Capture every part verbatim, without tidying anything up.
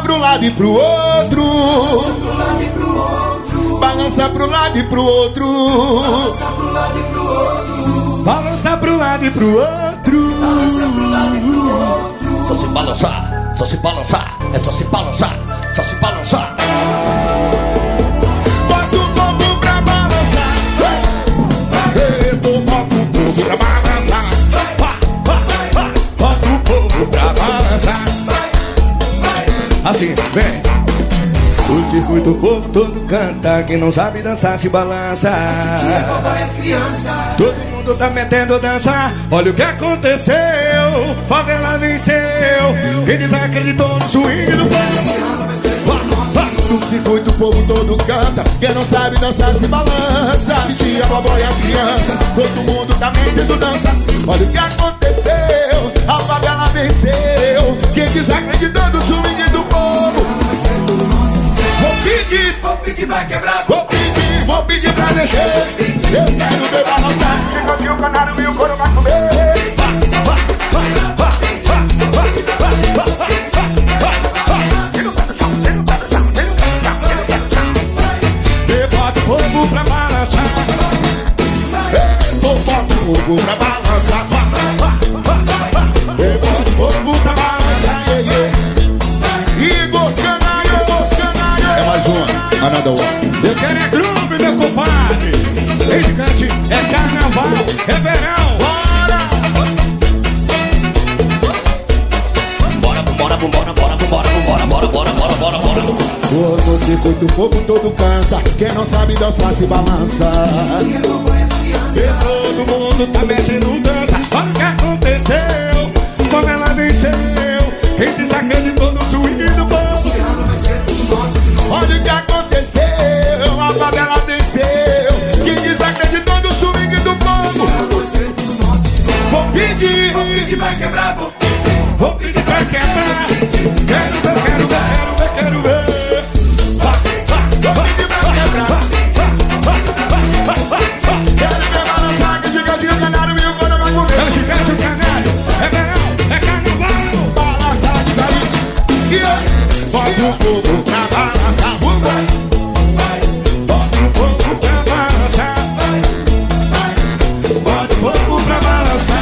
pro lado e pro outro. Balança pro lado e pro outro. Balança pro lado e pro outro. Balança pro lado e pro outro. Balança pro lado e pro outro. Só se balançar, só se balançar, é só se balançar, só se balançar. Bota o povo pra balançar. Bota o povo pra balançar. Bota o povo pra balançar. Assim, vem. O circuito, o povo todo canta. Quem não sabe dançar se balança. Todo mundo tá metendo dança. Olha o que aconteceu. Favela venceu. Quem desacreditou no swing do povo. No circuito o povo todo canta. Quem não sabe dançar se balança. Tia, vovó e as crianças. Todo mundo tá metendo dança. Olha o que aconteceu. A favela venceu. Quem desacreditou no swing do povo. Vou pedir, vou pedir pra quebrar. Vou pedir, vou pedir pra deixar. Eu quero ver balançar. Chegou o canário e o couro vai comer. Bota o povo pra balançar. Bota o povo pra balançar. Bota o povo pra balançar. Igor Canário, Canário. É mais uma, another one. Eu quero é groove, meu compadre. É gigante, é carnaval, é verão. Bora, bora, bora, bora, bora, bora, bora, bora, bora, bora, bora, bora. O circuito, o povo todo canta. Quem não sabe dançar se balança. E todo mundo tá metendo dança. Olha o que aconteceu. Como ela venceu. Quem desacreditou no swing do povo. Olha o que aconteceu. A favela venceu. Quem desacreditou no swing do povo. Vou pedir, vou pedir pra quebrar. Vou pedir, vou pedir pra quebrar. Quero ver, quero ver, quero ver, quero ver. Vou pedir pra quebrar. Quero ver balançar. Que gigante o canário e o couro vai comer. É gigante o canário. É verão, é carnaval. Balançar de sair. Bota o povo pra balançar. Bota o povo pra balançar. Bota o povo pra balançar.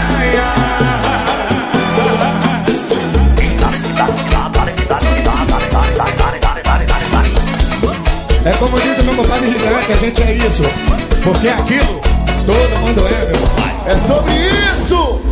É como disse meu compadre gigante, a gente é isso. Porque aquilo, todo mundo é, meu pai. É sobre isso!